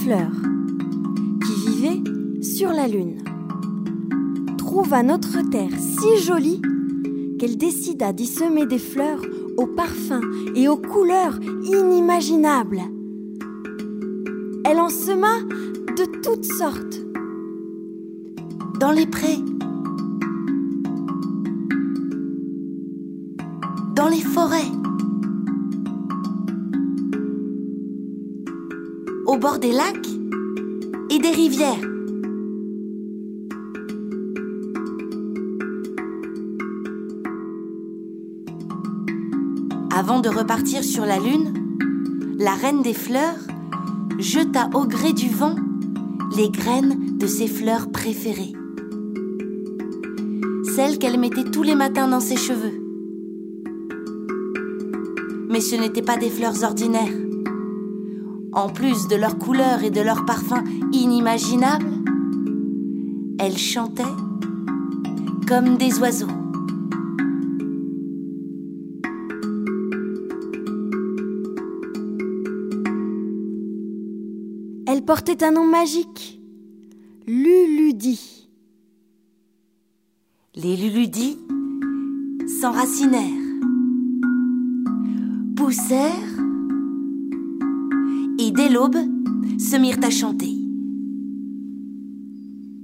fleurs qui vivait sur la Lune trouva notre terre si jolie qu'elle décida d'y semer des fleurs aux parfums et aux couleurs inimaginables. Elle en sema de toutes sortes. Dans les prés, dans les forêts, au bord des lacs et des rivières. Avant de repartir sur la Lune, la reine des fleurs jeta au gré du vent les graines de ses fleurs préférées, celles qu'elle mettait tous les matins dans ses cheveux. Mais ce n'étaient pas des fleurs ordinaires. En plus de leur couleur et de leur parfum inimaginables, elles chantaient comme des oiseaux. Elle portait un nom magique, Luludie. Les Luludis s'enracinèrent, poussèrent et dès l'aube se mirent à chanter.